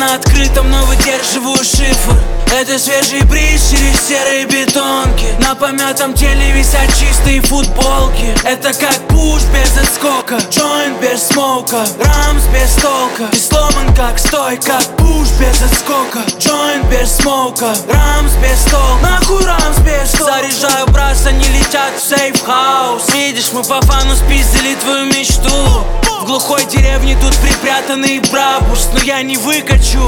на открытом, но выдерживаю шифр. Это свежий бриз через серые бетонки. На помятом теле висят чистые футболки. Это как пуш без отскока, джойнт без смоука, рамс без толка. Ты сломан как стой, как пуш без отскока, джойнт без смоука, рамс без толка. Нахуй рамс без толка. Заряжаю брас, они летят в сейф-хаус. Видишь, мы по фану спиздили твою мечту. В глухой деревне тут припрятанный брабус, но я не выкачу.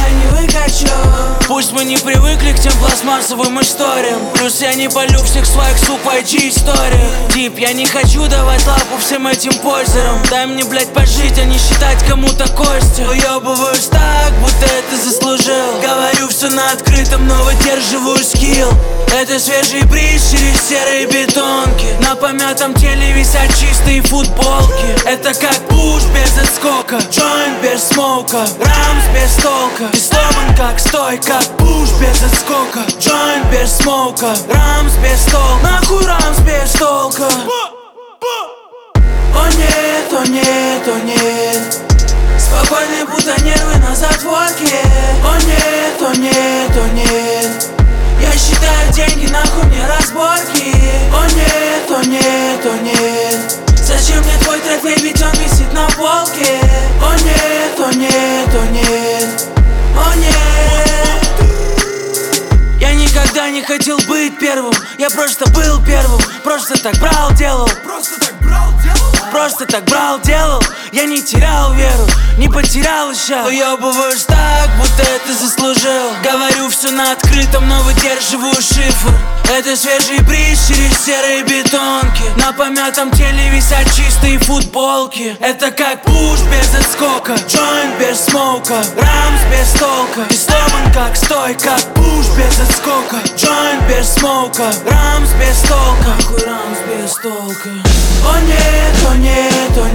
Пусть мы не привыкли к тем пластмассовым историям. Плюс я не полю всех своих суп в IG-историях. Тип, я не хочу давать лапу всем этим пользерам. Дай мне, блять, пожить, а не считать кому-то кости. Уебываюсь так, будто это заслужил. Говорю все на открытом, но выдерживаю скилл. Это свежий бриз через серые бетонки. На помятом теле висят чистые футболки. Это как пуш без отскока, джойнт без смоука, рамс без толка. Ты сломан как стой, как пуш без отскока, джойнт без смоука, рамс без толка. Нахуй рамс без толка. О нет, о нет, о нет. Спокойные будто нервы на затворке. О нет, о нет, о нет. Я считаю деньги, нахуй мне разборки. О нет, о нет, о нет. Зачем мне твой трофей, ведь он висит на полке. О нет, о нет, о нет. О нет. Я никогда не хотел быть первым. Я просто был первым. Просто так брал, делал. Просто так брал, делал. Я не терял веру, не потерял еще. Уебываюсь так, будто это заслужил. Говорю все на открытом, но выдерживаю шифр. Это свежий бриз через серые бетонки. На помятом теле висят чистые футболки. Это как пуш без отскока, джойнт без смоука, рамс без толка. Ты сломан как стой, как пуш без отскока, джойнт без смоука, рамс без толка. Нахуй рамс без толка. О нет, о нет, о